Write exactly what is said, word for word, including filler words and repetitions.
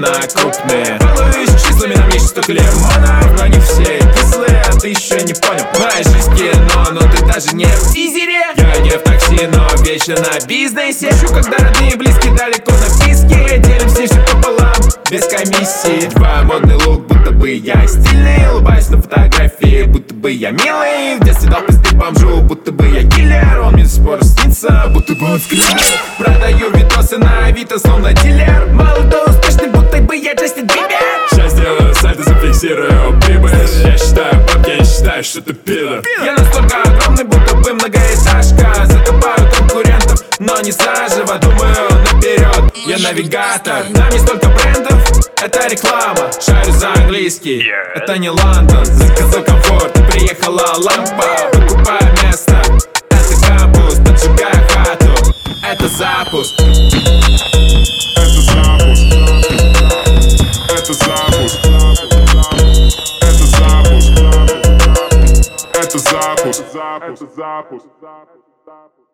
особенно крупные. Балуюсь числами, нам есть столько лимонов, но они все кислые, а ты еще не понял. Моя жизнь кино, но ты даже не в тизере. Я не в такси, но вечно на бизнесе. Шучу, когда родные и близкие далеко на писке. Делимся все пополам, без комиссии. Твой модный лук, будто бы я стильный. Улыбаюсь на фотографии, будто бы я милый. В детстве дал пизды бомжу, будто бы я киллер. Он мне до сих пор снится, будто бы он скрипит. Продаю видосы на авито, словно дилер. Мало то успешный, будто бы я Джастин Бибер. Сейчас делаю сайт и зафиксирую прибыль. Я считаю бабки, я не считаю, что ты пидор. Я настолько огромный, будто бы многоэтажка. Закопаю конкурентов, но не заживо. Думаю наперед, я навигатор. Нам не столько брендов, это реклама. Шарю за английский, это не Лондон. Заказал комфорт, приехала лампа. Покупаю место, это кампус. Поджигаю хату, это запуск. Это запуск. Это запуск. Это запуск. Это запуск. Это запуск.